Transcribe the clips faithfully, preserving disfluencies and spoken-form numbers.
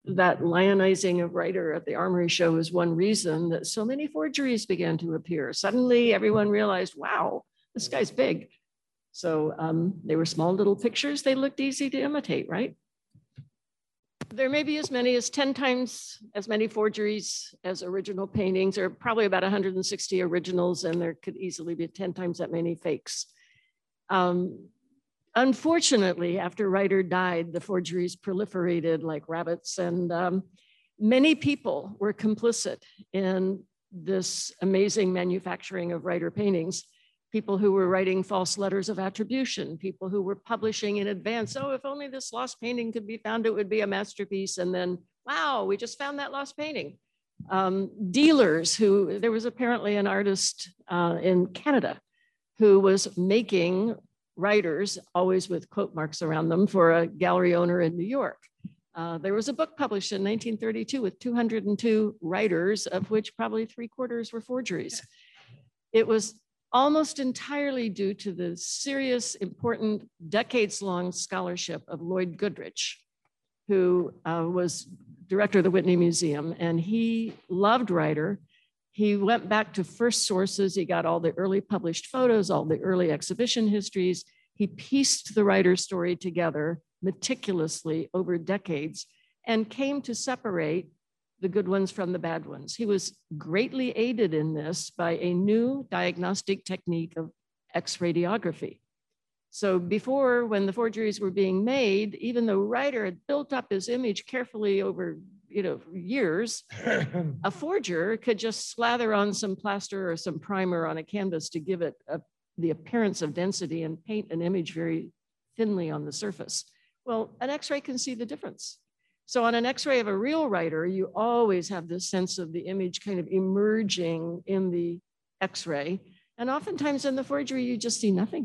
that lionizing of Ryder at the Armory Show is one reason that so many forgeries began to appear. Suddenly everyone realized, wow, this guy's big. So um, they were small little pictures. They looked easy to imitate, right? There may be as many as ten times as many forgeries as original paintings, or probably about one hundred sixty originals, and there could easily be ten times that many fakes. Um, unfortunately, after Ryder died, the forgeries proliferated like rabbits, and um, many people were complicit in this amazing manufacturing of Ryder paintings. People who were writing false letters of attribution, people who were publishing in advance, oh, if only this lost painting could be found, it would be a masterpiece. And then, wow, we just found that lost painting. Um, dealers who, there was apparently an artist uh, in Canada who was making Ryders, always with quote marks around them, for a gallery owner in New York. Uh, there was a book published in nineteen thirty-two with two hundred two Ryders, of which probably three quarters were forgeries. It was almost entirely due to the serious, important, decades-long scholarship of Lloyd Goodrich, who uh, was director of the Whitney Museum, and he loved Ryder. He went back to first sources. He got all the early published photos, all the early exhibition histories. He pieced the Ryder story together meticulously over decades and came to separate the good ones from the bad ones. He was greatly aided in this by a new diagnostic technique of X-radiography. So before, when the forgeries were being made, even though Ryder had built up his image carefully over you know, years, a forger could just slather on some plaster or some primer on a canvas to give it a, the appearance of density and paint an image very thinly on the surface. Well, an X-ray can see the difference. So on an X-ray of a real Ryder, you always have this sense of the image kind of emerging in the X-ray. And oftentimes in the forgery, you just see nothing.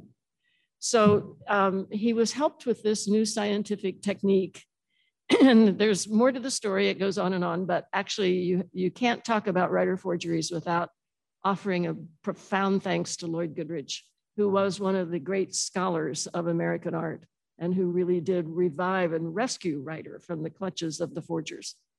So um, he was helped with this new scientific technique. And there's more to the story, it goes on and on, but actually you, you can't talk about Ryder forgeries without offering a profound thanks to Lloyd Goodrich, who was one of the great scholars of American art, and who really did revive and rescue Ryder from the clutches of the forgers.